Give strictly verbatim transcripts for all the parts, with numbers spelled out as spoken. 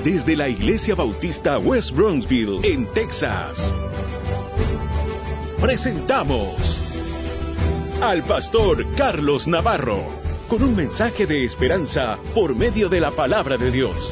desde la Iglesia Bautista West Bronxville, en Texas. Presentamos al pastor Carlos Navarro, con un mensaje de esperanza por medio de la palabra de Dios.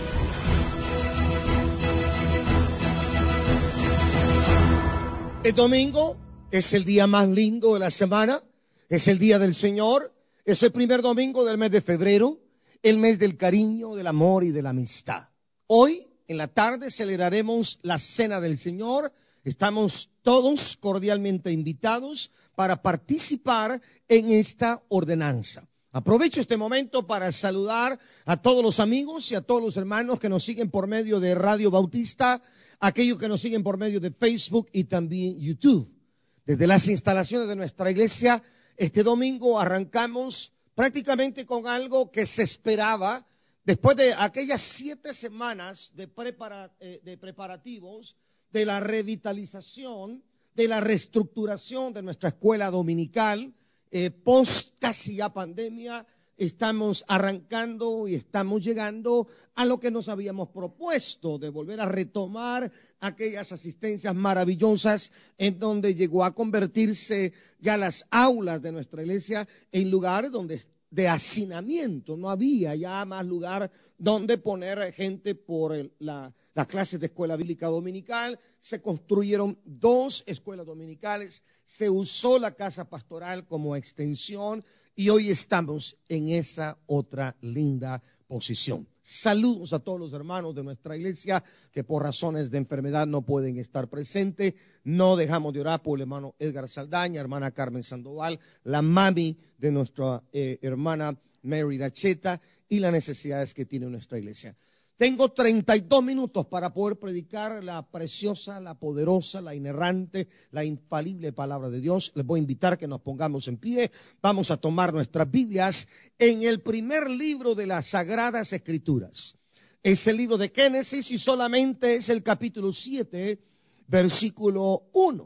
El domingo es el día más lindo de la semana, es el día del Señor, es el primer domingo del mes de febrero, el mes del cariño, del amor y de la amistad. Hoy, en la tarde, celebraremos la Cena del Señor. Estamos todos cordialmente invitados para participar en esta ordenanza. Aprovecho este momento para saludar a todos los amigos y a todos los hermanos que nos siguen por medio de Radio Bautista, aquellos que nos siguen por medio de Facebook y también YouTube. Desde las instalaciones de nuestra iglesia, este domingo arrancamos prácticamente con algo que se esperaba después de aquellas siete semanas de, prepara, eh, de preparativos, de la revitalización, de la reestructuración de nuestra escuela dominical, eh, post casi ya pandemia. Estamos arrancando y estamos llegando a lo que nos habíamos propuesto, de volver a retomar aquellas asistencias maravillosas en donde llegó a convertirse ya las aulas de nuestra iglesia en lugares donde de hacinamiento. No había ya más lugar donde poner gente por el, la, las clases de escuela bíblica dominical. Se construyeron dos escuelas dominicales, se usó la casa pastoral como extensión y hoy estamos en esa otra linda posición. Saludos a todos los hermanos de nuestra iglesia que por razones de enfermedad no pueden estar presentes. No dejamos de orar por el hermano Edgar Saldaña, hermana Carmen Sandoval, la mami de nuestra eh, hermana Mary Racheta y las necesidades que tiene nuestra iglesia. Tengo treinta y dos minutos para poder predicar la preciosa, la poderosa, la inerrante, la infalible palabra de Dios. Les voy a invitar que nos pongamos en pie. Vamos a tomar nuestras Biblias en el primer libro de las Sagradas Escrituras. Es el libro de Génesis y solamente es el capítulo siete, versículo uno.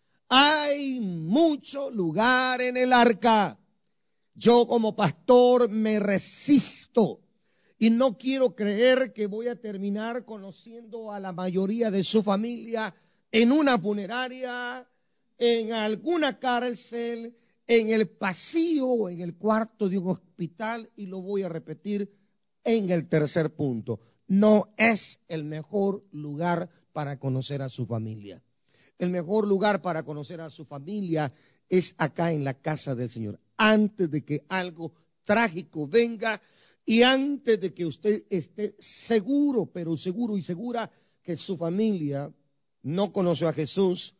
Hay mucho lugar en el arca. Yo como pastor me resisto. Y no quiero creer que voy a terminar conociendo a la mayoría de su familia en una funeraria, en alguna cárcel, en el pasillo o en el cuarto de un hospital. Y lo voy a repetir en el tercer punto. No es el mejor lugar para conocer a su familia. El mejor lugar para conocer a su familia es acá en la casa del Señor. Antes de que algo trágico venga, y antes de que usted esté seguro, pero seguro y segura que su familia no conoció a Jesús,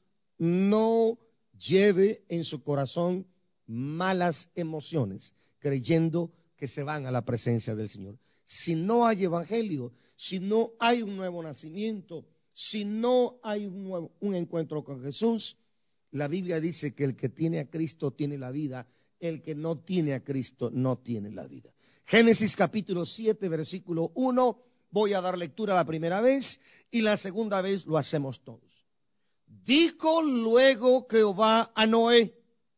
no lleve en su corazón malas emociones, creyendo que se van a la presencia del Señor. Si no hay evangelio, si no hay un nuevo nacimiento, si no hay un, nuevo, un encuentro con Jesús, la Biblia dice que el que tiene a Cristo tiene la vida, el que no tiene a Cristo no tiene la vida. Génesis capítulo siete, versículo uno, voy a dar lectura la primera vez y la segunda vez lo hacemos todos. Dijo luego Jehová a Noé,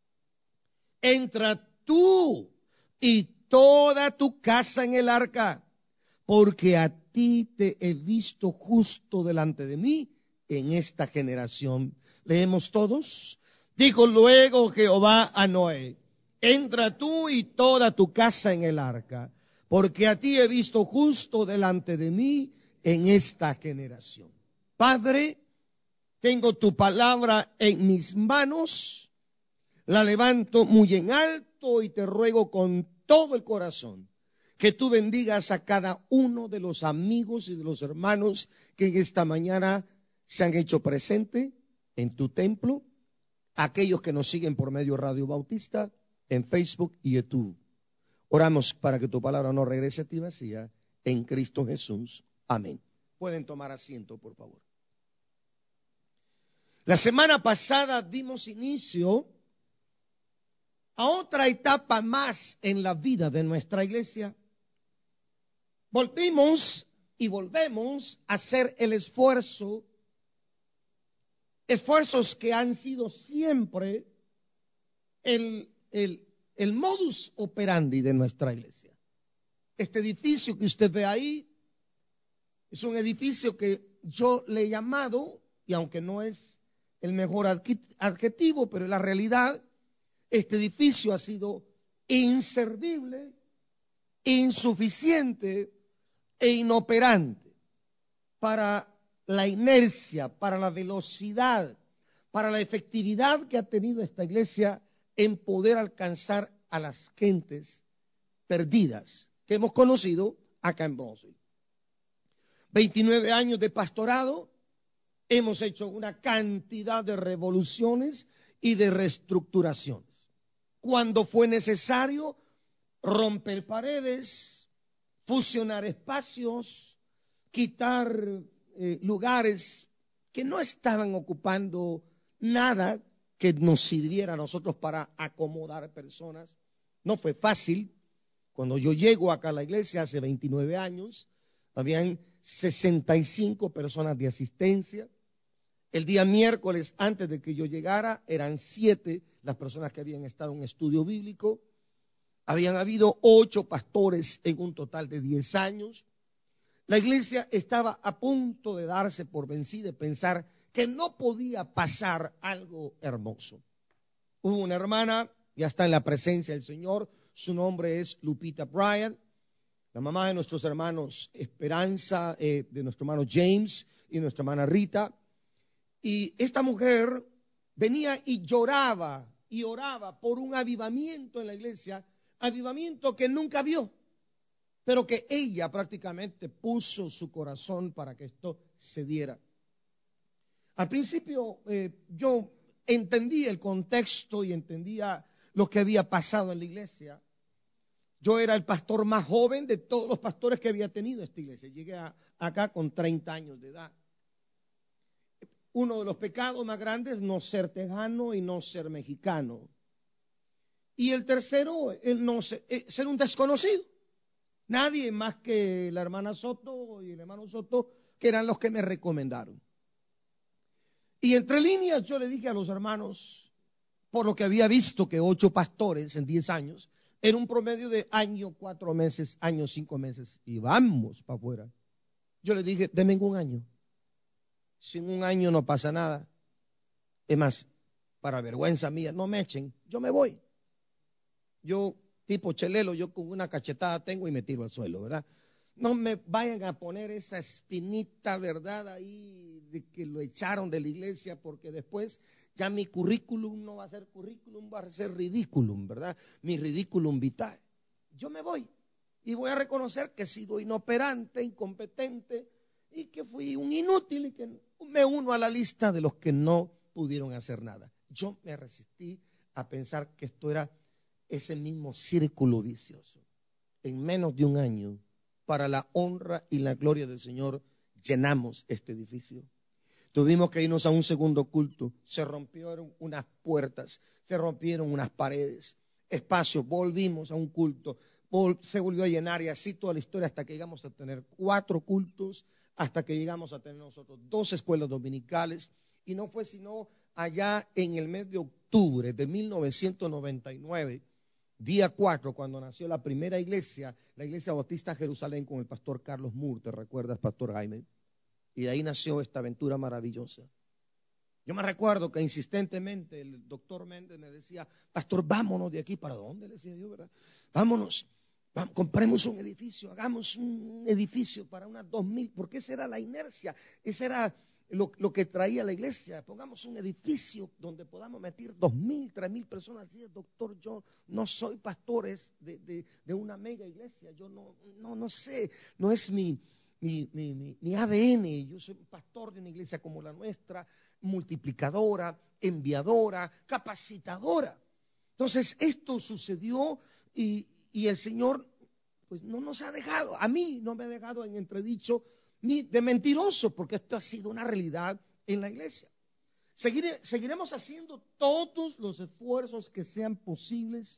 entra tú y toda tu casa en el arca, porque a ti te he visto justo delante de mí en esta generación. Leemos todos. Dijo luego Jehová a Noé, entra tú y toda tu casa en el arca, porque a ti he visto justo delante de mí en esta generación. Padre, tengo tu palabra en mis manos, la levanto muy en alto y te ruego con todo el corazón que tú bendigas a cada uno de los amigos y de los hermanos que en esta mañana se han hecho presente en tu templo, aquellos que nos siguen por medio de Radio Bautista, en Facebook y YouTube. Oramos para que tu palabra no regrese a ti vacía, en Cristo Jesús. Amén. Pueden tomar asiento, por favor. La semana pasada dimos inicio a otra etapa más en la vida de nuestra iglesia. Volvimos y volvemos a hacer el esfuerzo, esfuerzos que han sido siempre el El, el modus operandi de nuestra iglesia. Este edificio que usted ve ahí Es un edificio que yo le he llamado, y aunque no es el mejor adjetivo, pero es la realidad, este edificio ha sido inservible, insuficiente e inoperante para la inercia, para la velocidad, para la efectividad que ha tenido esta iglesia en poder alcanzar a las gentes perdidas que hemos conocido acá en Brownsville. veintinueve años de pastorado, hemos hecho una cantidad de revoluciones y de reestructuraciones. Cuando fue necesario romper paredes, fusionar espacios, quitar eh, lugares que no estaban ocupando nada que nos sirviera a nosotros para acomodar personas. No fue fácil. Cuando yo llego acá a la iglesia hace veintinueve años, habían sesenta y cinco personas de asistencia. El día miércoles, antes de que yo llegara, eran siete las personas que habían estado en estudio bíblico. Habían habido ocho pastores en un total de diez años. La iglesia estaba a punto de darse por vencida y pensar que no podía pasar algo hermoso. Hubo una hermana, ya está en la presencia del Señor, su nombre es Lupita Bryan, la mamá de nuestros hermanos Esperanza, eh, de nuestro hermano James y nuestra hermana Rita. Y esta mujer venía y lloraba y oraba por un avivamiento en la iglesia, avivamiento que nunca vio, pero que ella prácticamente puso su corazón para que esto se diera. Al principio eh, yo entendí el contexto y entendía lo que había pasado en la iglesia. Yo era el pastor más joven de todos los pastores que había tenido esta iglesia. Llegué a, acá con treinta años de edad. Uno de los pecados más grandes, no ser tejano y no ser mexicano. Y el tercero, el no ser, ser un desconocido. Nadie más que la hermana Soto y el hermano Soto, que eran los que me recomendaron. Y entre líneas yo le dije a los hermanos, por lo que había visto que ocho pastores en diez años, era un promedio de año, cuatro meses, año, cinco meses, y vamos para afuera. Yo le dije, denme un año. Sin un año no pasa nada. Es más, para vergüenza mía, no me echen, yo me voy. Yo, tipo chelelo, yo con una cachetada tengo y me tiro al suelo, ¿verdad? No me vayan a poner esa espinita, ¿verdad? Ahí de que lo echaron de la iglesia, porque después ya mi currículum no va a ser currículum, va a ser ridículum, ¿verdad? Mi ridículum vitae. Yo me voy y voy a reconocer que he sido inoperante, incompetente y que fui un inútil y que me uno a la lista de los que no pudieron hacer nada. Yo me resistí a pensar que esto era ese mismo círculo vicioso. En menos de un año, para la honra y la gloria del Señor, llenamos este edificio. Tuvimos que irnos a un segundo culto, se rompieron unas puertas, se rompieron unas paredes, espacios, volvimos a un culto, vol- se volvió a llenar y así toda la historia hasta que llegamos a tener cuatro cultos, hasta que llegamos a tener nosotros dos escuelas dominicales, y no fue sino allá en el mes de octubre de mil novecientos noventa y nueve, día cuatro, cuando nació la primera iglesia, la iglesia Bautista Jerusalén con el pastor Carlos Moore, ¿te recuerdas, pastor Jaime? Y de ahí nació esta aventura maravillosa. Yo me recuerdo que insistentemente el doctor Méndez me decía, pastor, vámonos de aquí. ¿Para dónde? Le decía yo, ¿verdad? Vámonos, vamos, compremos un edificio, hagamos un edificio para unas dos mil, porque esa era la inercia, esa era lo, lo que traía la iglesia. Pongamos un edificio donde podamos meter dos mil, tres mil personas. Decía, doctor, yo no soy pastor de, de, de una mega iglesia, yo no, no, no sé, no es mi... Mi, mi, mi, mi A D N, yo soy pastor de una iglesia como la nuestra, multiplicadora, enviadora, capacitadora. Entonces esto sucedió y, y el Señor pues no nos ha dejado, a mí no me ha dejado en entredicho ni de mentiroso, porque esto ha sido una realidad en la iglesia. Seguire, seguiremos haciendo todos los esfuerzos que sean posibles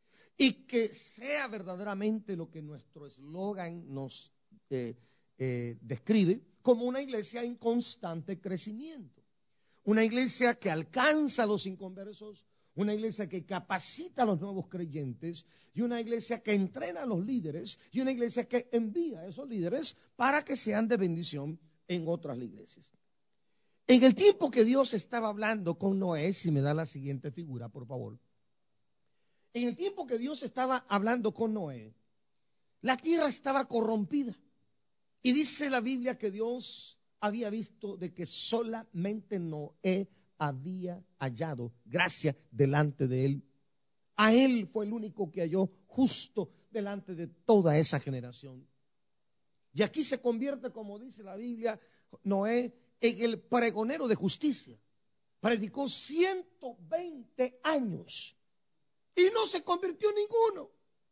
y que sea verdaderamente lo que nuestro eslogan nos eh, Eh, describe como una iglesia en constante crecimiento, una iglesia que alcanza a los inconversos, una iglesia que capacita a los nuevos creyentes y una iglesia que entrena a los líderes y una iglesia que envía a esos líderes para que sean de bendición en otras iglesias. En el tiempo que Dios estaba hablando con Noé, si me da la siguiente figura, por favor. En el tiempo que Dios estaba hablando con Noé, la tierra estaba corrompida. Y dice la Biblia que Dios había visto de que solamente Noé había hallado gracia delante de él. A él fue el único que halló justo delante de toda esa generación. Y aquí se convierte, como dice la Biblia, Noé en el pregonero de justicia. Predicó ciento veinte años y no se convirtió en ninguno.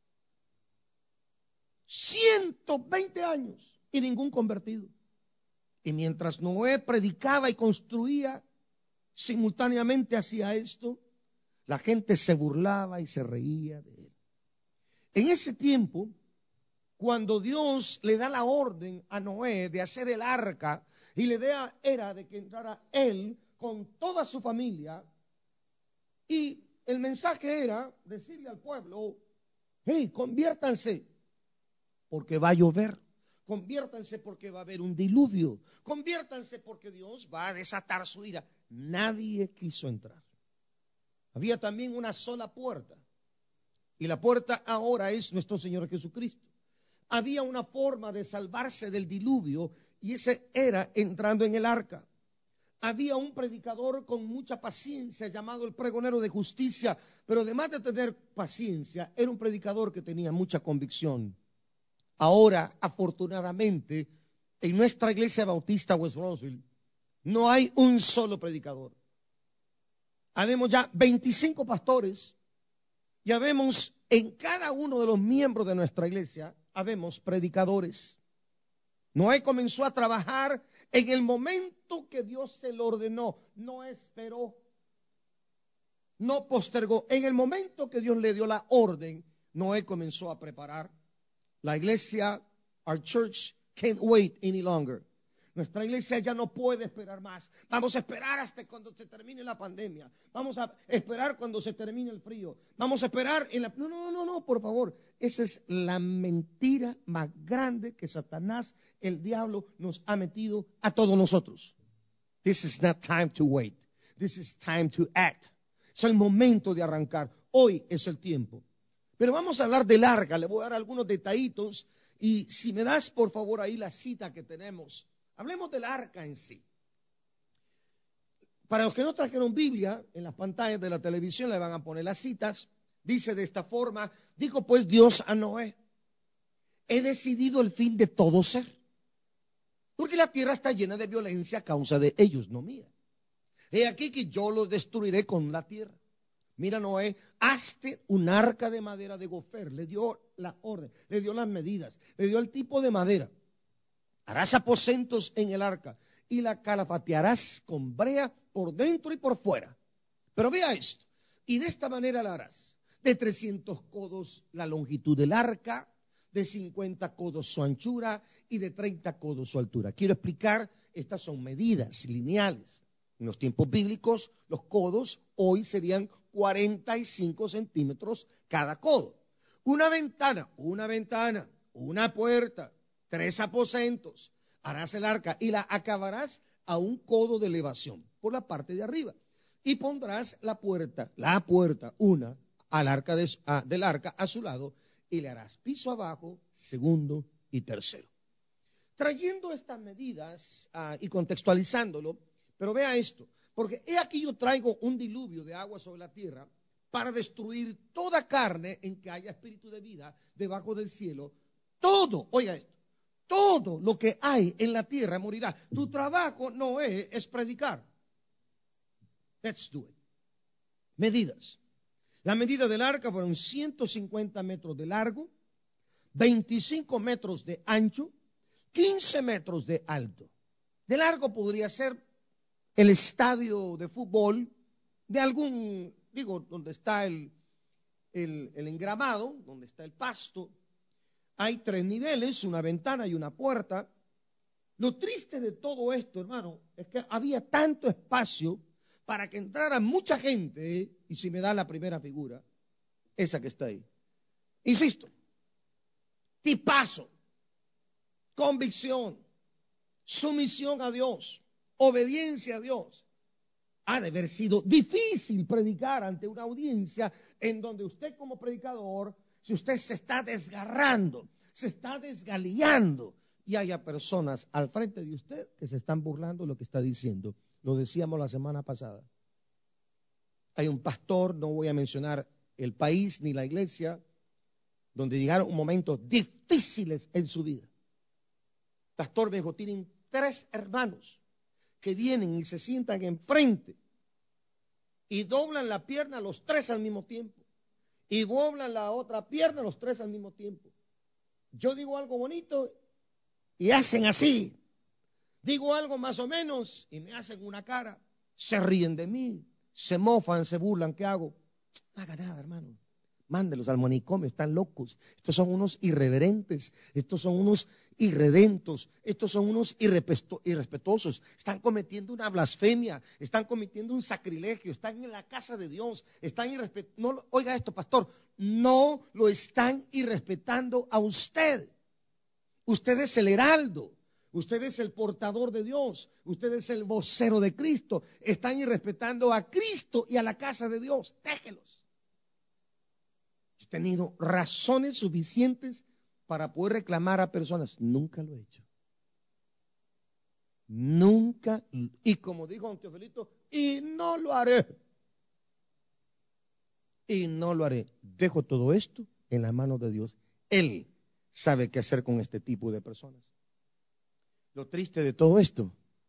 ciento veinte años y ningún convertido. Y mientras Noé predicaba y construía, simultáneamente hacía esto, la gente se burlaba y se reía de él. En ese tiempo, cuando Dios le da la orden a Noé de hacer el arca, y la idea era de que entrara él con toda su familia, y el mensaje era decirle al pueblo, hey, conviértanse, porque va a llover. Conviértanse porque va a haber un diluvio. Conviértanse porque Dios va a desatar su ira. Nadie quiso entrar. Había también una sola puerta. Y la puerta ahora es nuestro Señor Jesucristo. Había una forma de salvarse del diluvio y ese era entrando en el arca. Había un predicador con mucha paciencia llamado el pregonero de justicia, pero además de tener paciencia, era un predicador que tenía mucha convicción. Ahora, afortunadamente, en nuestra iglesia bautista West Roseville, no hay un solo predicador. Habemos ya veinticinco pastores y habemos en cada uno de los miembros de nuestra iglesia, habemos predicadores. Noé comenzó a trabajar en el momento que Dios se lo ordenó, no esperó, no postergó. En el momento que Dios le dio la orden, Noé comenzó a preparar. La iglesia, our church, can't wait any longer. Nuestra iglesia ya no puede esperar más. Vamos a esperar hasta cuando se termine la pandemia. Vamos a esperar cuando se termine el frío. Vamos a esperar en la... No, no, no, no, por favor. Esa es la mentira más grande que Satanás, el diablo, nos ha metido a todos nosotros. This is not time to wait. This is time to act. Es el momento de arrancar. Hoy es el tiempo. Pero vamos a hablar del arca, le voy a dar algunos detallitos y si me das por favor ahí la cita que tenemos, hablemos del arca en sí. Para los que no trajeron Biblia, en las pantallas de la televisión le van a poner las citas, dice de esta forma, dijo pues Dios a Noé, he decidido el fin de todo ser, porque la tierra está llena de violencia a causa de ellos, no mía. He aquí que yo los destruiré con la tierra. Mira Noé, hazte un arca de madera de gofer, le dio la orden, le dio las medidas, le dio el tipo de madera. Harás aposentos en el arca y la calafatearás con brea por dentro y por fuera. Pero vea esto, y de esta manera la harás, de trescientos codos la longitud del arca, de cincuenta codos su anchura y de treinta codos su altura. Quiero explicar, estas son medidas lineales. En los tiempos bíblicos, los codos hoy serían cuarenta y cinco centímetros cada codo. Una ventana, una ventana, una puerta, tres aposentos. Harás el arca y la acabarás a un codo de elevación por la parte de arriba. Y pondrás la puerta, la puerta, una, al arca de, a, del arca a su lado y le harás piso abajo, segundo y tercero. Trayendo estas medidas uh, y contextualizándolo, pero vea esto, porque he aquí yo traigo un diluvio de agua sobre la tierra para destruir toda carne en que haya espíritu de vida debajo del cielo. Todo, oiga esto, todo lo que hay en la tierra morirá. Tu trabajo no es, es predicar. Let's do it. Medidas. La medida del arca fueron ciento cincuenta metros de largo, veinticinco metros de ancho, quince metros de alto. De largo podría ser el estadio de fútbol de algún, digo, donde está el, el, el engramado, donde está el pasto. Hay tres niveles, una ventana y una puerta. Lo triste de todo esto, hermano, es que había tanto espacio para que entrara mucha gente, y si me da la primera figura, esa que está ahí. Insisto, tipazo, convicción, sumisión a Dios, obediencia a Dios. Ha de haber sido difícil predicar ante una audiencia en donde usted como predicador, si usted se está desgarrando, se está desgaleando, y haya personas al frente de usted que se están burlando de lo que está diciendo. Lo decíamos la semana pasada. Hay un pastor, no voy a mencionar el país ni la iglesia, donde llegaron momentos difíciles en su vida. Pastor me dijo, tienen tres hermanos que vienen y se sientan enfrente y doblan la pierna los tres al mismo tiempo y doblan la otra pierna los tres al mismo tiempo. Yo digo algo bonito y hacen así. Digo algo más o menos y me hacen una cara. Se ríen de mí, se mofan, se burlan. ¿Qué hago? No haga nada, hermano. Mándelos al manicomio, están locos. Estos son unos irreverentes, estos son unos irredentos, estos son unos irrespetuosos. Están cometiendo una blasfemia, están cometiendo un sacrilegio, están en la casa de Dios, están irrespetando. No, oiga esto, pastor, no lo están irrespetando a usted. Usted es el heraldo, usted es el portador de Dios, usted es el vocero de Cristo. Están irrespetando a Cristo y a la casa de Dios. Déjelos. He tenido razones suficientes para poder reclamar a personas. Nunca lo he hecho. Nunca. Y como dijo don Teofelito, y no lo haré. Y no lo haré. Dejo todo esto en las manos de Dios. Él sabe qué hacer con este tipo de personas. Lo triste de todo esto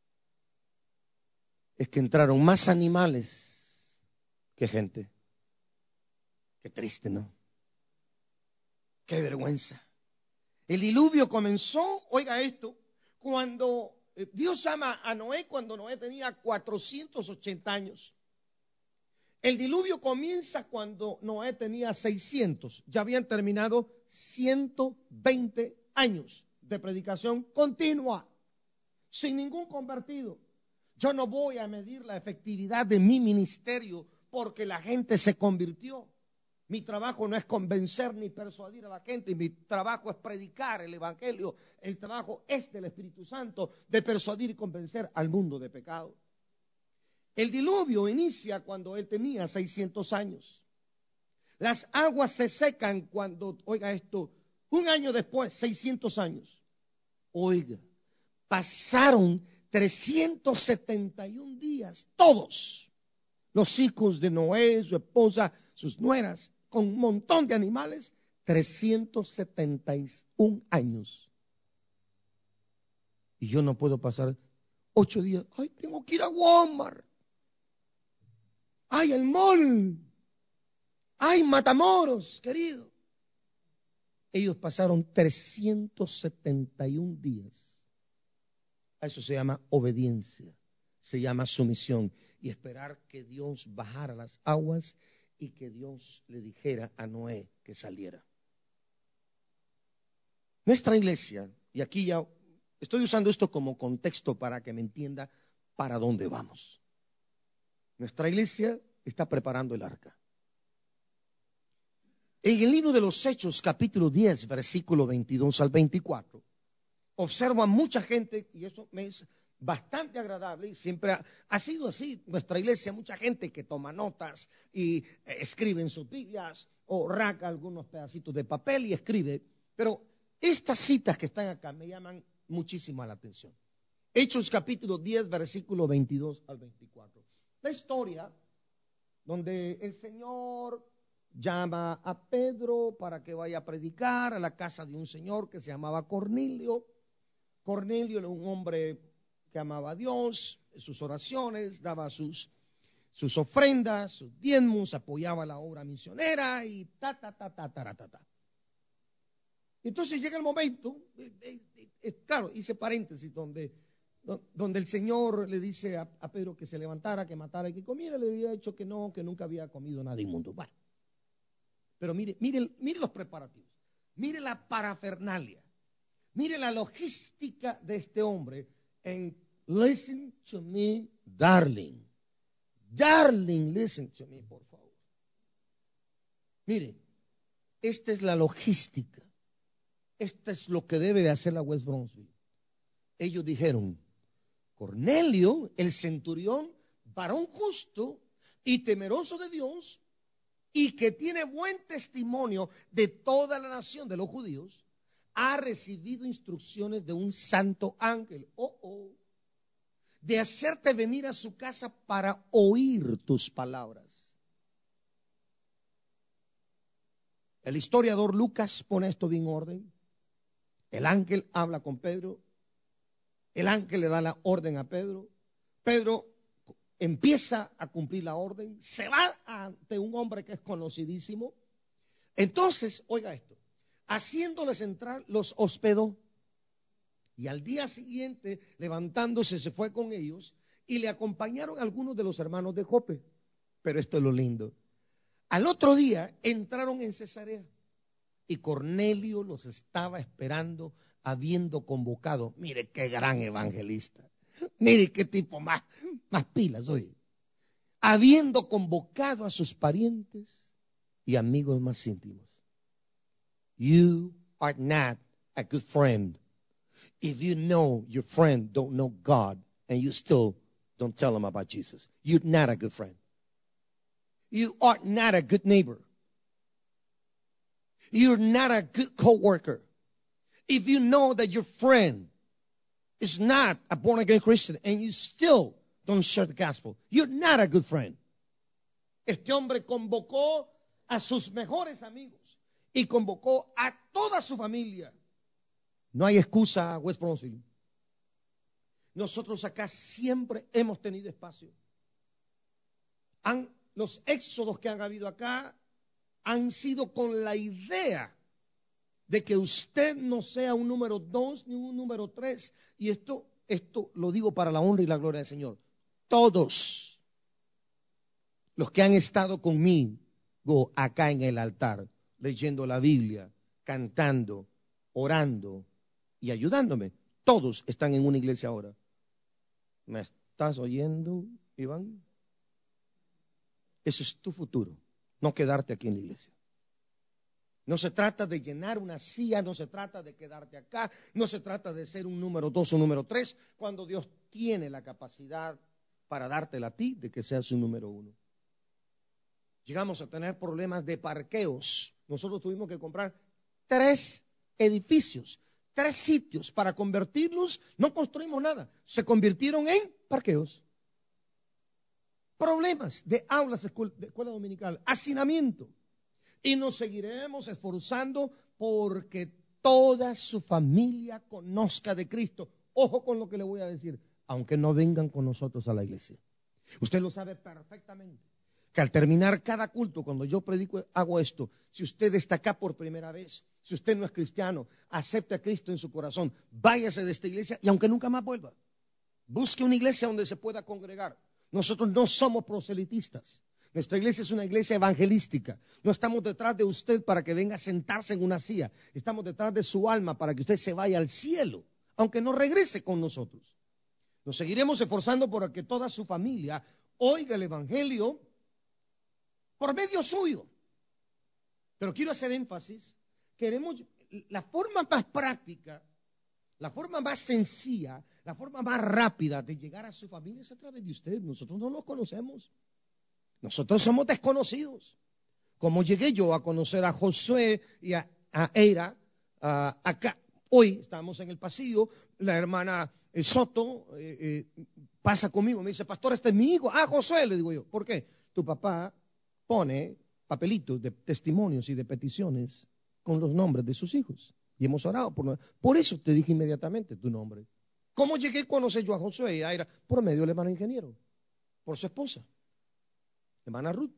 es que entraron más animales que gente. Qué triste, ¿no? Qué vergüenza. El diluvio comenzó, oiga esto, cuando Dios llama a Noé, cuando Noé tenía cuatrocientos ochenta años. El diluvio comienza cuando Noé tenía seiscientos. Ya habían terminado ciento veinte años de predicación continua, sin ningún convertido. Yo no voy a medir la efectividad de mi ministerio porque la gente se convirtió. Mi trabajo no es convencer ni persuadir a la gente, mi trabajo es predicar el evangelio. El trabajo es del Espíritu Santo de persuadir y convencer al mundo de pecado. El diluvio inicia cuando él tenía seiscientos años. Las aguas se secan cuando, oiga esto, un año después, seiscientos años. Oiga, pasaron trescientos setenta y un días, todos, los hijos de Noé, su esposa, sus nueras, con un montón de animales, trescientos setenta y un años. Y yo no puedo pasar ocho días. Ay, tengo que ir a Walmart. Ay, el mall. Ay, Matamoros, querido. Ellos pasaron trescientos setenta y un días. A eso se llama obediencia, se llama sumisión y esperar que Dios bajara las aguas y que Dios le dijera a Noé que saliera. Nuestra iglesia, y aquí ya estoy usando esto como contexto para que me entienda para dónde vamos. Nuestra iglesia está preparando el arca. En el libro de los Hechos, capítulo diez, versículo veintidós al veinticuatro, observo a mucha gente, y eso me es bastante agradable, y siempre ha, ha sido así nuestra iglesia, mucha gente que toma notas y eh, escribe en sus Biblias, o raca algunos pedacitos de papel y escribe, pero estas citas que están acá me llaman muchísimo la atención. Hechos capítulo diez, versículo veintidós al veinticuatro. La historia donde el Señor llama a Pedro para que vaya a predicar a la casa de un señor que se llamaba Cornelio. Cornelio era un hombre que amaba a Dios, sus oraciones, daba sus, sus ofrendas, sus diezmos, apoyaba la obra misionera y ta, ta, ta, ta, ta, ta, ta, ta. Entonces llega el momento, eh, eh, eh, claro, hice paréntesis, donde, donde el Señor le dice a, a Pedro que se levantara, que matara y que comiera, le había dicho que no, que nunca había comido nada inmundo. Bueno, pero mire, mire, mire los preparativos, mire la parafernalia. Mire la logística de este hombre en listen to me, darling. Darling, listen to me, por favor. Mire, esta es la logística. Esta es lo que debe de hacer la West Bronxville. Ellos dijeron, Cornelio, el centurión, varón justo y temeroso de Dios, y que tiene buen testimonio de toda la nación de los judíos, ha recibido instrucciones de un santo ángel, oh, oh, de hacerte venir a su casa para oír tus palabras. El historiador Lucas pone esto bien en orden. El ángel habla con Pedro, el ángel le da la orden a Pedro, Pedro empieza a cumplir la orden, se va ante un hombre que es conocidísimo. Entonces, oiga esto, haciéndoles entrar, los hospedó, y al día siguiente, levantándose, se fue con ellos, y le acompañaron algunos de los hermanos de Jope. Pero esto es lo lindo. Al otro día entraron en Cesarea, y Cornelio los estaba esperando, habiendo convocado. Mire qué gran evangelista, mire qué tipo más, más pilas, oye. Habiendo convocado a sus parientes y amigos más íntimos. You are not a good friend if you know your friend don't know God and you still don't tell him about Jesus. You're not a good friend. You are not a good neighbor. You're not a good co-worker. If you know that your friend is not a born-again Christian and you still don't share the gospel, you're not a good friend. Este hombre convocó a sus mejores amigos y convocó a toda su familia. No hay excusa, West Bronxville. Nosotros acá siempre hemos tenido espacio. Han, los éxodos que han habido acá han sido con la idea de que usted no sea un número dos ni un número tres. Y esto, esto lo digo para la honra y la gloria del Señor. Todos los que han estado conmigo acá en el altar, leyendo la Biblia, cantando, orando y ayudándome, todos están en una iglesia ahora. ¿Me estás oyendo, Iván? Ese es tu futuro, no quedarte aquí en la iglesia. No se trata de llenar una silla, no se trata de quedarte acá, no se trata de ser un número dos o número tres, cuando Dios tiene la capacidad para dártela a ti de que seas un número uno. Llegamos a tener problemas de parqueos. Nosotros tuvimos que comprar tres edificios, tres sitios para convertirlos. No construimos nada, se convirtieron en parqueos. Problemas de aulas de escuela dominical, hacinamiento. Y nos seguiremos esforzando porque toda su familia conozca de Cristo. Ojo con lo que le voy a decir, aunque no vengan con nosotros a la iglesia. Usted lo sabe perfectamente, que al terminar cada culto, cuando yo predico, hago esto. Si usted está acá por primera vez, si usted no es cristiano, acepte a Cristo en su corazón, váyase de esta iglesia y aunque nunca más vuelva, busque una iglesia donde se pueda congregar. Nosotros no somos proselitistas. Nuestra iglesia es una iglesia evangelística. No estamos detrás de usted para que venga a sentarse en una silla. Estamos detrás de su alma para que usted se vaya al cielo, aunque no regrese con nosotros. Nos seguiremos esforzando por que toda su familia oiga el evangelio por medio suyo. Pero quiero hacer énfasis, queremos la forma más práctica, la forma más sencilla, la forma más rápida de llegar a su familia es a través de usted. Nosotros no los conocemos. Nosotros somos desconocidos. Como llegué yo a conocer a Josué y a, a Eira, uh, acá, hoy estamos en el pasillo, la hermana eh, Soto eh, eh, pasa conmigo, me dice, pastor, este es mi hijo. Ah, Josué, le digo yo. ¿Por qué? Tu papá pone papelitos de testimonios y de peticiones con los nombres de sus hijos. Y hemos orado por, por eso te dije inmediatamente tu nombre. ¿Cómo llegué a conocer yo a Josué y a Eira? Por medio del hermano ingeniero, por su esposa, hermana Ruth.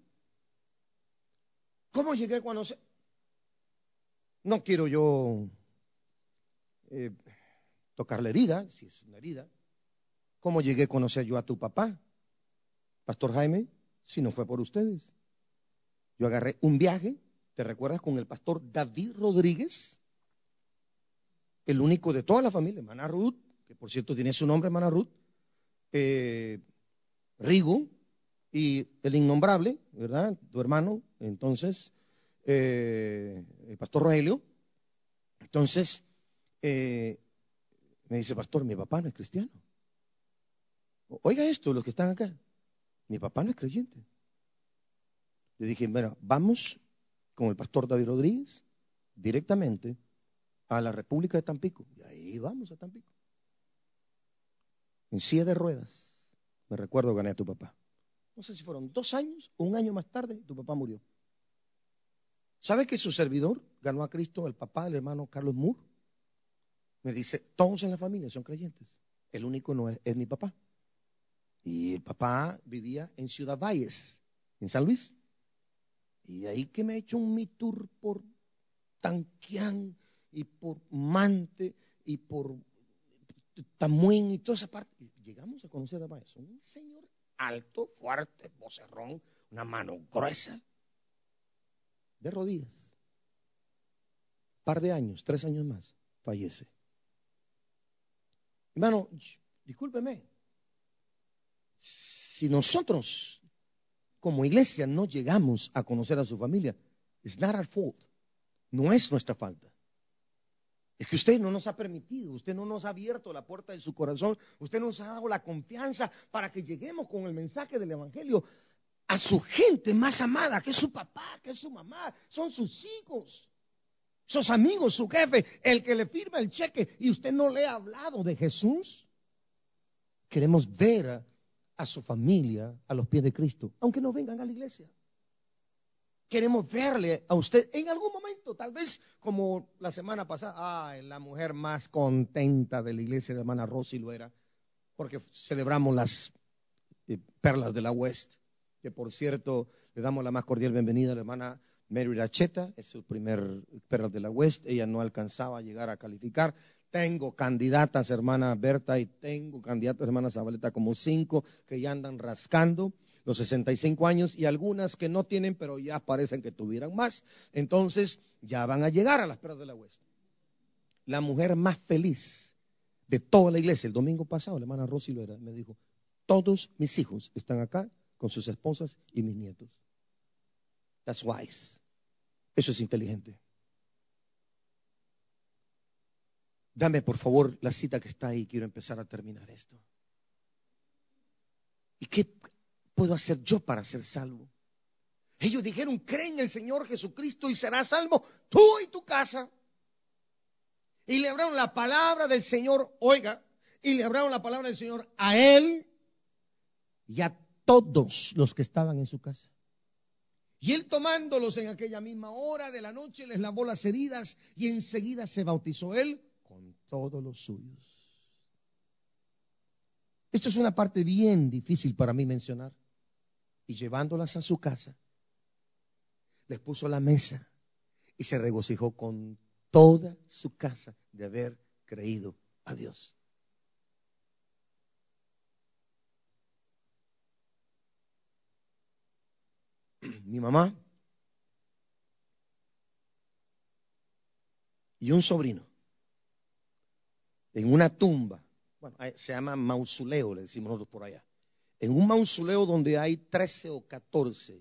¿Cómo llegué a conocer? No quiero yo eh, tocar la herida, si es una herida. ¿Cómo llegué a conocer yo a tu papá, Pastor Jaime? Si no fue por ustedes. Yo agarré un viaje, ¿te recuerdas? Con el pastor David Rodríguez, el único de toda la familia, hermana Ruth, que por cierto tiene su nombre, hermana Ruth, eh, Rigo, Y el innombrable, ¿verdad? Tu hermano, entonces, eh, el pastor Rogelio, entonces, eh, me dice, pastor, mi papá no es cristiano. Oiga esto, los que están acá, mi papá no es creyente. Le dije, mira, vamos con el pastor David Rodríguez directamente a la República de Tampico. Y ahí vamos a Tampico. En silla de ruedas, me recuerdo, gané a tu papá. No sé si fueron dos años o un año más tarde, tu papá murió. ¿Sabe que su servidor ganó a Cristo, el papá del hermano Carlos Moore? Me dice, todos en la familia son creyentes. El único no es, es mi papá. Y el papá vivía en Ciudad Valles, en San Luis. Y ahí que me he hecho un mi tour por Tanquián y por Mante y por Tamuín y toda esa parte. Y llegamos a conocer a Valles. Un señor alto, fuerte, vocerrón, una mano gruesa, de rodillas. Un par de años, tres años más, fallece. Hermano, discúlpeme, si nosotros como iglesia no llegamos a conocer a su familia, it's not our fault, no es nuestra falta. Es que usted no nos ha permitido, usted no nos ha abierto la puerta de su corazón, usted nos ha dado la confianza para que lleguemos con el mensaje del Evangelio a su gente más amada, que es su papá, que es su mamá, son sus hijos, sus amigos, su jefe, el que le firma el cheque, y usted no le ha hablado de Jesús. Queremos ver a, a su familia a los pies de Cristo, aunque no vengan a la iglesia. Queremos verle a usted en algún momento, tal vez como la semana pasada, ah, la mujer más contenta de la iglesia, la hermana Rosy lo era, porque celebramos las eh, perlas de la West, que por cierto le damos la más cordial bienvenida a la hermana Mary Racheta, es su primer perlas de la West, ella no alcanzaba a llegar a calificar. Tengo candidatas, hermana Berta, y tengo candidatas, hermana Zabaleta, como cinco que ya andan rascando los sesenta y cinco años, y algunas que no tienen, pero ya parecen que tuvieran más. Entonces, ya van a llegar a las perlas de la West. La mujer más feliz de toda la iglesia, el domingo pasado, la hermana Rosy lo era, me dijo, todos mis hijos están acá con sus esposas y mis nietos. That's wise. Eso es inteligente. Dame, por favor, la cita que está ahí, quiero empezar a terminar esto. ¿Y qué puedo hacer yo para ser salvo? Ellos dijeron, cree en el Señor Jesucristo y serás salvo tú y tu casa. Y le hablaron la palabra del Señor, oiga, y le hablaron la palabra del Señor a él y a todos los que estaban en su casa. Y él, tomándolos en aquella misma hora de la noche, les lavó las heridas y enseguida se bautizó él con todos los suyos. Esto es una parte bien difícil para mí mencionar. Y llevándolas a su casa, les puso la mesa y se regocijó con toda su casa de haber creído a Dios. Mi mamá y un sobrino en una tumba, bueno, se llama mausoleo, le decimos nosotros por allá, en un mausoleo donde hay trece o catorce,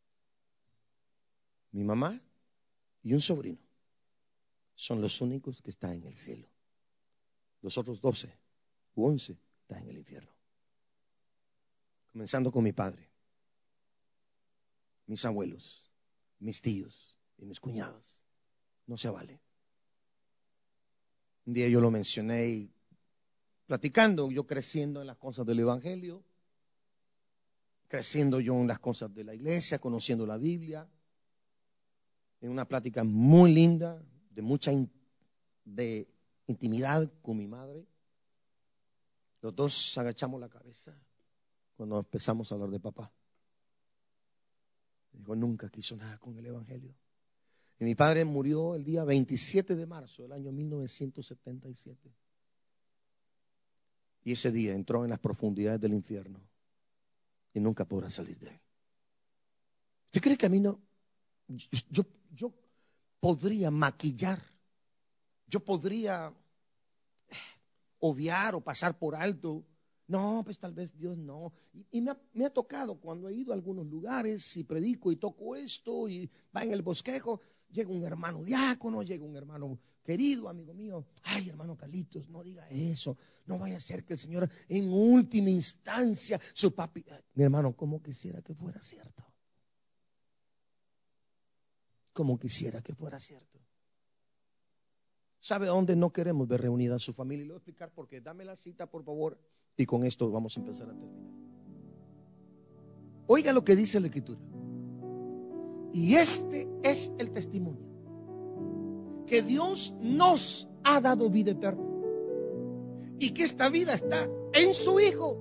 mi mamá y un sobrino son los únicos que están en el cielo. Los otros doce u once están en el infierno. Comenzando con mi padre, mis abuelos, mis tíos y mis cuñados. No se vale. Un día yo lo mencioné y platicando, yo creciendo en las cosas del Evangelio, creciendo yo en las cosas de la iglesia, conociendo la Biblia, en una plática muy linda, de mucha in, de intimidad con mi madre. Los dos agachamos la cabeza cuando empezamos a hablar de papá. Dijo, nunca quiso nada con el Evangelio. Y mi padre murió el día veintisiete de marzo del año mil novecientos setenta y siete. Y ese día entró en las profundidades del infierno y nunca podrá salir de él. ¿Usted cree que a mí no? Yo, yo, yo podría maquillar, yo podría obviar o pasar por alto No, pues tal vez Dios no. Y, y me, ha, me ha tocado cuando he ido a algunos lugares y predico y toco esto y va en el bosquejo, llega un hermano diácono, llega un hermano querido, amigo mío. Ay, hermano Carlitos, no diga eso. No vaya a ser que el Señor en última instancia, su papi... Mi hermano, ¿cómo quisiera que fuera cierto? Como quisiera que fuera cierto. ¿Sabe dónde no queremos ver reunida a su familia? Y le voy a explicar por qué. Dame la cita, por favor, y con esto vamos a empezar a terminar. Oiga lo que dice la Escritura. Y este es el testimonio, que Dios nos ha dado vida eterna y que esta vida está en su Hijo.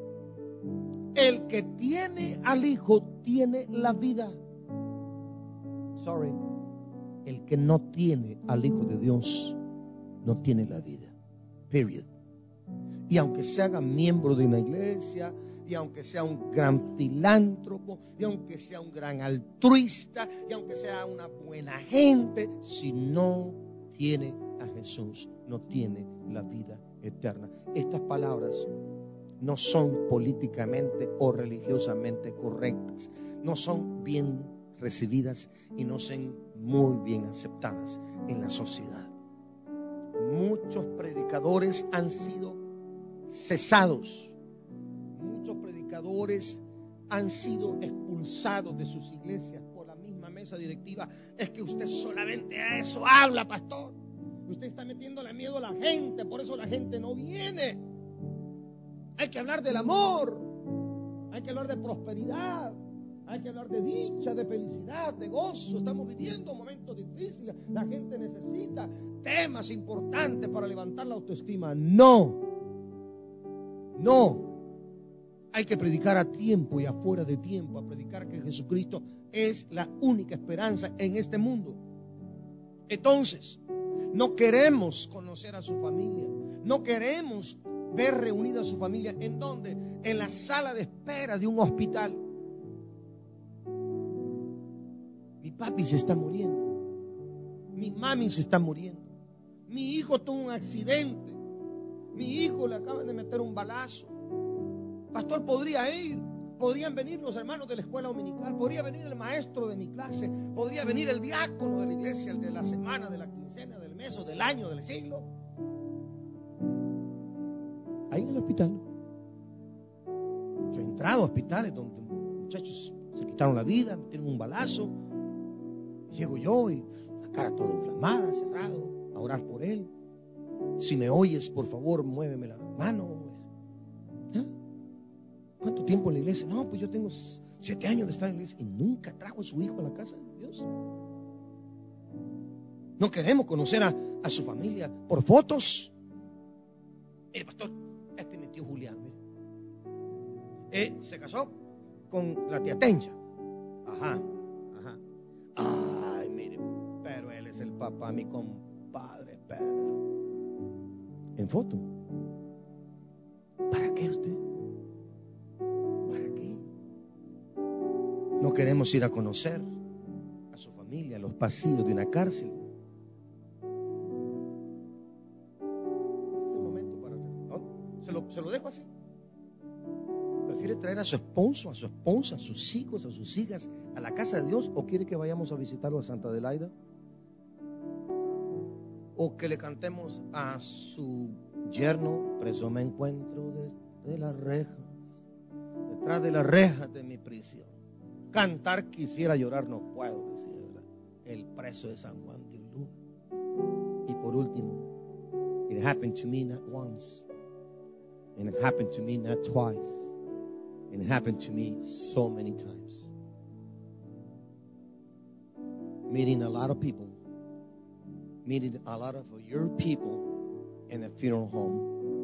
El que tiene al Hijo tiene la vida. Sorry. El que no tiene al Hijo de Dios no tiene la vida. Period. Y aunque se haga miembro de una iglesia, y aunque sea un gran filántropo, y aunque sea un gran altruista, y aunque sea una buena gente, si no tiene a Jesús, no tiene la vida eterna. Estas palabras no son políticamente o religiosamente correctas, no son bien recibidas y no son muy bien aceptadas en la sociedad. Muchos predicadores han sido cesados, muchos predicadores han sido expulsados de sus iglesias por la misma mesa directiva. Es que usted solamente a eso habla, pastor. Usted está metiéndole miedo a la gente, por eso la gente no viene. Hay que hablar del amor, hay que hablar de prosperidad, hay que hablar de dicha, de felicidad, de gozo. Estamos viviendo momentos difíciles. La gente necesita temas importantes para levantar la autoestima. No, no. Hay que predicar a tiempo y afuera de tiempo, a predicar que Jesucristo es la única esperanza en este mundo. Entonces, no queremos conocer a su familia, no queremos ver reunida a su familia. ¿En dónde? En la sala de espera de un hospital. Mi papi se está muriendo, mi mami se está muriendo, mi hijo tuvo un accidente, mi hijo le acaban de meter un balazo. Pastor, podría ir, podrían venir los hermanos de la escuela dominical, podría venir el maestro de mi clase, podría venir el diácono de la iglesia, el de la semana, de la quincena, del mes o del año, del siglo. Ahí en el hospital. Yo he entrado a hospitales donde muchachos se quitaron la vida, me tienen un balazo. Llego yo y la cara toda inflamada, cerrado, a orar por él. Si me oyes, por favor, muéveme la mano. ¿Eh? ¿Cuánto tiempo en la iglesia? No, pues yo tengo siete años de estar en la iglesia y nunca trajo a su hijo a la casa de Dios. No queremos conocer a, a su familia por fotos. Mire, pastor, este es mi tío Julián, mire. Eh, se casó con la tía Tencha. Ajá, ajá. Ay, mire, pero él es el papá, mi compadre Pedro. En foto. ¿Para qué usted? ¿Para qué? No queremos ir a conocer a su familia, los pasillos de una cárcel. Este momento para ¿no? se lo, se lo dejo así. ¿Prefiere traer a su esposo, a su esposa, a sus hijos, a sus hijas a la casa de Dios, o quiere que vayamos a visitarlo a Santa Adelaida? O que le cantemos a su yerno: preso me encuentro desde las rejas, detrás de las rejas de mi prisión. Cantar quisiera, llorar no puedo, decía, ¿verdad? El preso de San Juan de Ulúa. Y por último, it happened to me not once, and it happened to me not twice, and it happened to me so many times. Meeting a lot of people, meeting a lot of your people en el funeral home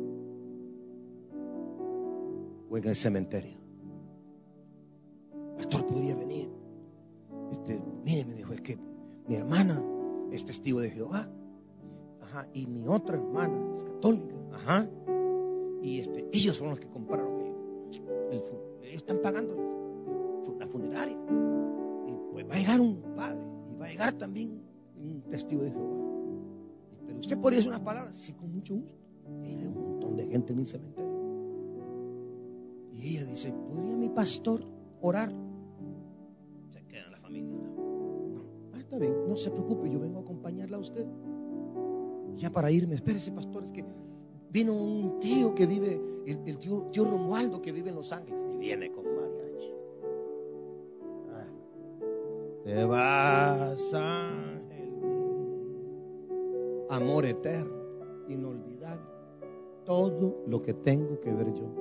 o en el cementerio. Pastor, podría venir. Este, mire, me dijo, es que mi hermana es testigo de Jehová. Ajá, y mi otra hermana es católica. Ajá. Y este, ellos son los que compraron el, el ellos están pagando la funeraria. Y pues va a llegar un padre y va a llegar también un testigo de Jehová. Pero usted podría decir unas palabras, sí, con mucho gusto. Y hay un montón de gente en el cementerio. Y ella dice, ¿podría mi pastor orar? Se queda la familia. No, ah, está bien, no se preocupe, yo vengo a acompañarla a usted. Ya para irme, espérese, pastor, es que vino un tío que vive, el, el tío, tío Romualdo que vive en Los Ángeles, y viene con mariachi. Ah, te vas, ángel mío, amor eterno, inolvidable, todo lo que tengo que ver yo.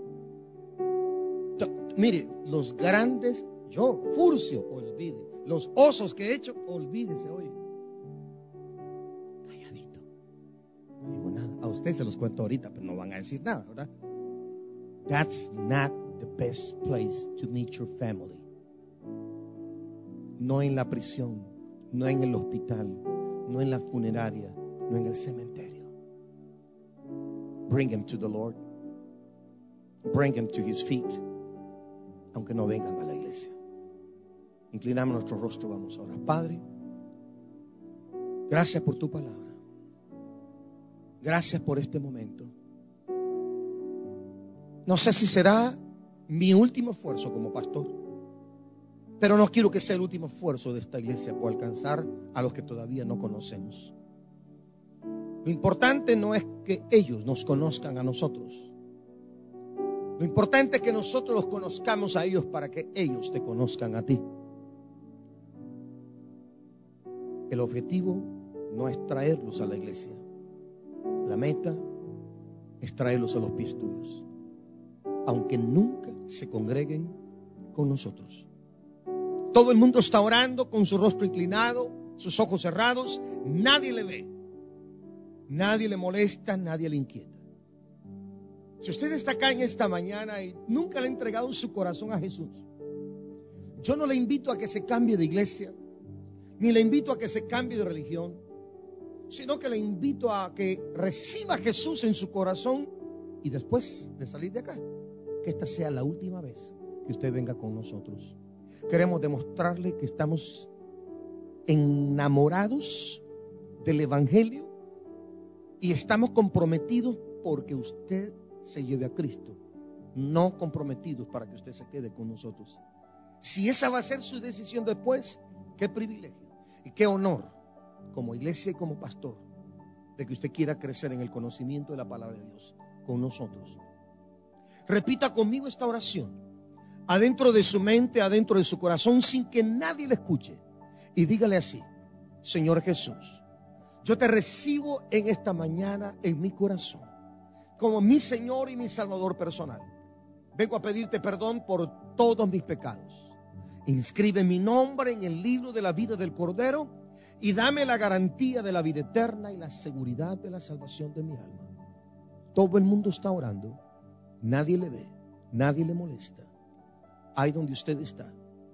To, mire, los grandes, yo, Furcio, olvide, los osos que he hecho, olvídese, oye. No digo nada. A ustedes se los cuento ahorita, pero no van a decir nada, ¿verdad? That's not the best place to meet your family. No en la prisión, no en el hospital, no en la funeraria, no en el cementerio. Bring him to the Lord. Bring him to his feet. Aunque no vengan a la iglesia. Inclinamos nuestro rostro, vamos ahora. Padre, gracias por tu palabra. Gracias por este momento. No sé si será mi último esfuerzo como pastor, pero no quiero que sea el último esfuerzo de esta iglesia por alcanzar a los que todavía no conocemos. Lo importante no es que ellos nos conozcan a nosotros. Lo importante es que nosotros los conozcamos a ellos para que ellos te conozcan a ti. El objetivo no es traerlos a la iglesia. La meta es traerlos a los pies tuyos, aunque nunca se congreguen con nosotros. Todo el mundo está orando con su rostro inclinado, sus ojos cerrados. Nadie le ve, nadie le molesta, nadie le inquieta. Si usted está acá en esta mañana y nunca le ha entregado su corazón a Jesús, yo no le invito a que se cambie de iglesia, ni le invito a que se cambie de religión, sino que le invito a que reciba a Jesús en su corazón y después de salir de acá, que esta sea la última vez que usted venga con nosotros. Queremos demostrarle que estamos enamorados del Evangelio y estamos comprometidos porque usted se lleve a Cristo, no comprometidos para que usted se quede con nosotros. Si esa va a ser su decisión después, qué privilegio y qué honor como iglesia y como pastor de que usted quiera crecer en el conocimiento de la palabra de Dios con nosotros. Repita conmigo esta oración adentro de su mente, adentro de su corazón, sin que nadie le escuche, y dígale así: Señor Jesús, yo te recibo en esta mañana en mi corazón como mi Señor y mi Salvador personal. Vengo a pedirte perdón por todos mis pecados. Inscribe mi nombre en el libro de la vida del Cordero y dame la garantía de la vida eterna y la seguridad de la salvación de mi alma. Todo el mundo está orando, nadie le ve, nadie le molesta. Ahí donde usted está.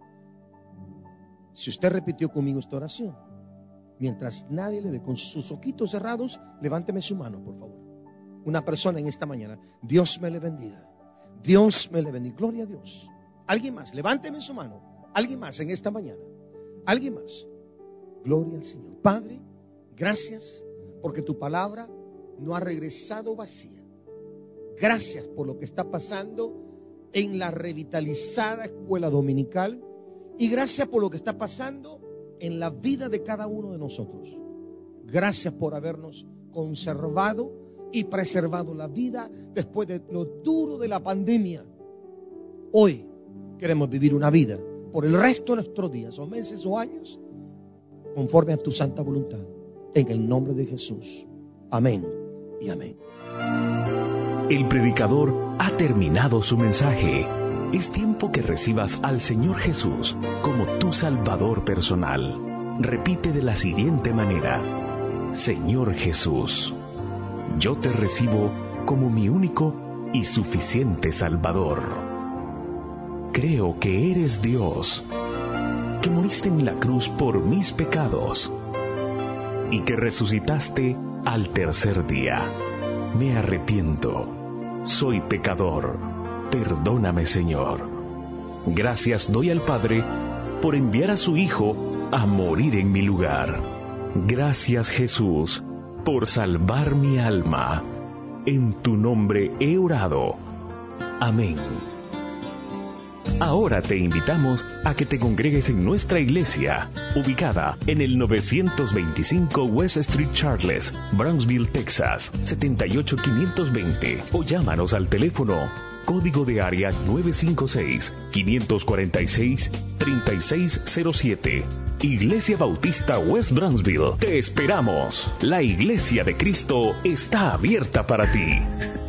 Si usted repitió conmigo esta oración, mientras nadie le ve, con sus ojitos cerrados, levánteme su mano, por favor. Una persona en esta mañana. Dios me le bendiga. Dios me le bendiga. Gloria a Dios. Alguien más, levánteme su mano. Alguien más en esta mañana. Alguien más. Gloria al Señor. Padre, gracias porque tu palabra no ha regresado vacía. Gracias por lo que está pasando en la revitalizada escuela dominical. Y gracias por lo que está pasando en la vida de cada uno de nosotros. Gracias por habernos conservado y preservado la vida después de lo duro de la pandemia. Hoy queremos vivir una vida por el resto de nuestros días, o meses o años, conforme a tu santa voluntad. En el nombre de Jesús. Amén y amén. El predicador ha terminado su mensaje. Es tiempo que recibas al Señor Jesús como tu Salvador personal. Repite de la siguiente manera: Señor Jesús, yo te recibo como mi único y suficiente Salvador. Creo que eres Dios, que moriste en la cruz por mis pecados y que resucitaste al tercer día. Me arrepiento, soy pecador, perdóname, Señor. Gracias doy al Padre por enviar a su Hijo a morir en mi lugar. Gracias, Jesús, por salvar mi alma. En tu nombre he orado. Amén. Ahora te invitamos a que te congregues en nuestra iglesia, ubicada en el novecientos veinticinco West Street Charles, Brownsville, Texas, setenta y ocho quinientos veinte, o llámanos al teléfono código de área nueve cinco seis, cinco cuatro seis, tres seis cero siete. Iglesia Bautista West Brownsville. Te esperamos. La Iglesia de Cristo está abierta para ti.